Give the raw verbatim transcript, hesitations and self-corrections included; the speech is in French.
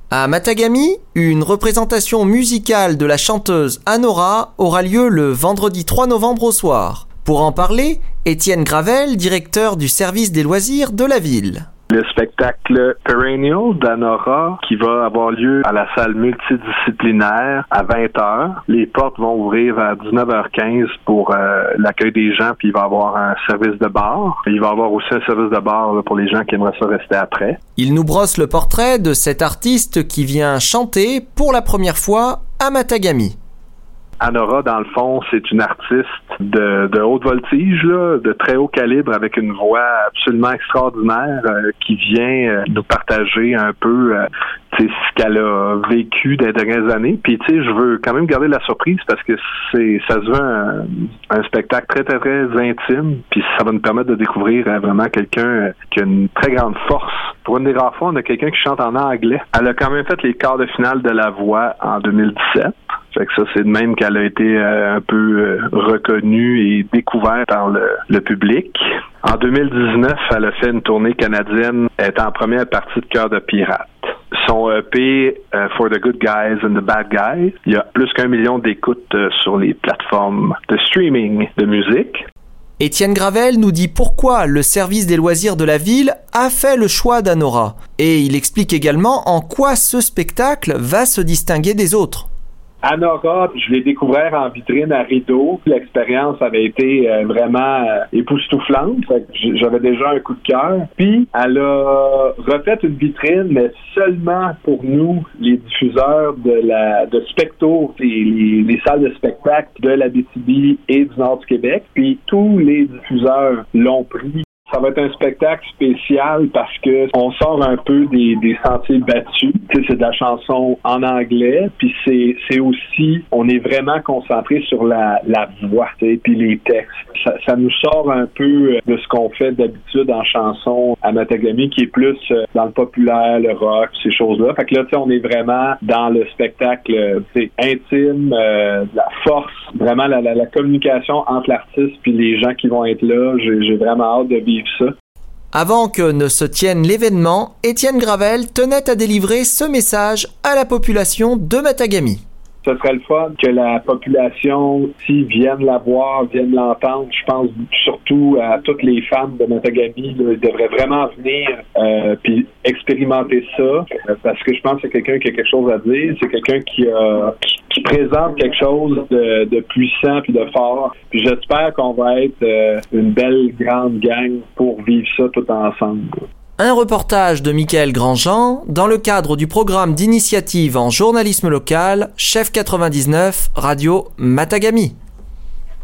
À Matagami, une représentation musicale de la chanteuse Anora aura lieu le vendredi trois novembre au soir. Pour en parler, Étienne Gravel, directeur du service des loisirs de la ville. Le spectacle Perennial d'Anora qui va avoir lieu à la salle multidisciplinaire à vingt heures. Les portes vont ouvrir à dix-neuf heures quinze pour euh, l'accueil des gens, puis il va y avoir un service de bar. Il va y avoir aussi un service de bar là, pour les gens qui aimeraient ça rester après. Il nous brosse le portrait de cet artiste qui vient chanter pour la première fois à Matagami. Anora, dans le fond, c'est une artiste de, de haute voltige, là, de très haut calibre, avec une voix absolument extraordinaire euh, qui vient euh, nous partager un peu euh, ce qu'elle a vécu des dernières années. Puis, tu sais, je veux quand même garder la surprise parce que c'est ça se veut un, un spectacle très, très, très intime. Puis, ça va nous permettre de découvrir euh, vraiment quelqu'un euh, qui a une très grande force. Pour une des rares fois, on a quelqu'un qui chante en anglais. Elle a quand même fait les quarts de finale de La Voix en deux mille dix-sept. Fait que ça, c'est de même qu'elle a été euh, un peu euh, reconnue et découverte par le, le public. En deux mille dix-neuf, elle a fait une tournée canadienne, elle est en première partie de Cœur de pirate. Son E P uh, For the Good Guys and the Bad Guys, il y a plus qu'un million d'écoutes euh, sur les plateformes de streaming de musique. Étienne Gravel nous dit pourquoi le service des loisirs de la ville a fait le choix d'Anora. Et il explique également en quoi ce spectacle va se distinguer des autres. Anora, je l'ai découvert en vitrine à Rideau. L'expérience avait été euh, vraiment euh, époustouflante. Fait que j'avais déjà un coup de cœur. Puis, elle a refait une vitrine, mais seulement pour nous, les diffuseurs de la de Specto, les, les, les salles de spectacle de l'Abitibi et du Nord du Québec. Puis, tous les diffuseurs l'ont pris. Ça va être un spectacle spécial parce que on sort un peu des, des sentiers battus. Tu sais, c'est de la chanson en anglais, puis c'est, c'est aussi, on est vraiment concentré sur la, la voix, tu sais, puis les textes. Ça, ça nous sort un peu de ce qu'on fait d'habitude en chanson à Matagami, qui est plus dans le populaire, le rock, ces choses-là. Fait que là, tu sais, on est vraiment dans le spectacle, tu sais, intime, euh, la force, vraiment la, la, la communication entre l'artiste puis les gens qui vont être là. J'ai, j'ai vraiment hâte de vivre ça. Avant que ne se tienne l'événement, Étienne Gravel tenait à délivrer ce message à la population de Matagami. Ce serait le fun que la population, si vienne la voir, vienne l'entendre. Je pense surtout à toutes les femmes de Matagami. Là, ils devraient vraiment venir euh, puis expérimenter ça, euh, parce que je pense que c'est quelqu'un qui a quelque chose à dire. C'est quelqu'un qui, a, qui, qui présente quelque chose de, de puissant puis de fort. Puis j'espère qu'on va être euh, une belle grande gang pour vivre ça tout ensemble. Un reportage de Michael Grandjean dans le cadre du programme d'initiative en journalisme local Chef quatre-vingt-dix-neuf Radio Matagami.